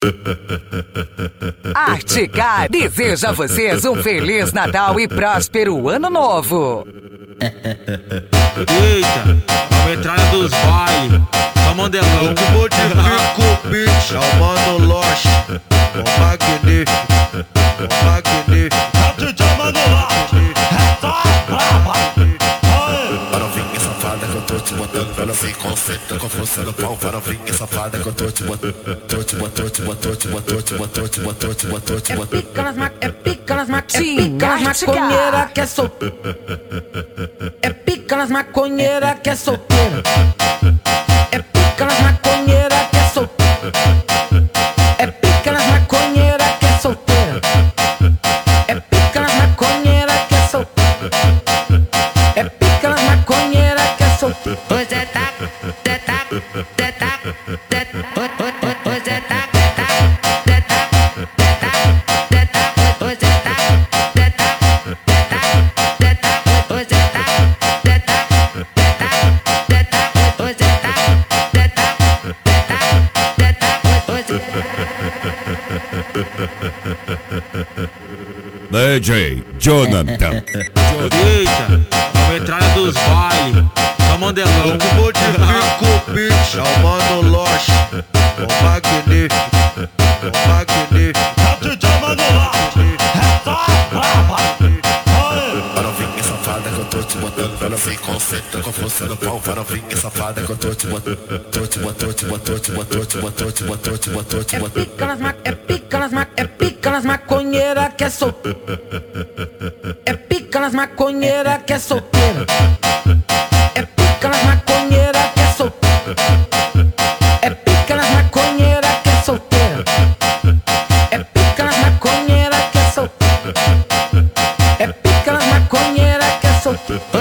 Artigar deseja a vocês um Feliz Natal e próspero Ano Novo. Eita, a metralha dos bailes, só mandelão. Eu modifico o beat, chamando Lost. O magnífico, o magnífico. Novinha safada que eu tô te botando pra não vir com senta com força no pau. Novinha safada que eu tô te botando, tô te botando, te botando, te botando, te botando, te botando, te botando, te botando. É pica nas maconheiras que é solteira. É pica nas maconheiras que é solteira. É pica nas maconheiras que é solteira. É pica nas maconheiras que é solteira. É pica nas maconheiras que é solteira. É pica nas maconheiras que é solteira. Hoje é taco, é taco, é taco, é taco. Hoje é taco, é taco, é taco, é taco, é taco. Hoje é taco, é taco, é taco, é taco. Hoje é taco, é taco, é taco, é taco. Hoje é taco, é taco, é taco, é taco. DJ Jonathan. Eita, a metralha dos bailes, só mandelão. Eu modifico o beat, chamando Lost. O magnífico, o magnífico. Novinha safada que eu tô te botando pra não vir com senta com força no pau. Novinha safada que eu tô te botando, tô te botando, te botando, te botando, te botando, te botando, te botando, te botando. É pica nas maconheiras que é solteira. É pica nas maconheiras que é solteira. É pica nas maconheiras que é solteira. É pica nas maconheiras que é solteira. É pica nas maconheiras que é solteira. É pica nas maconheiras que é solteira.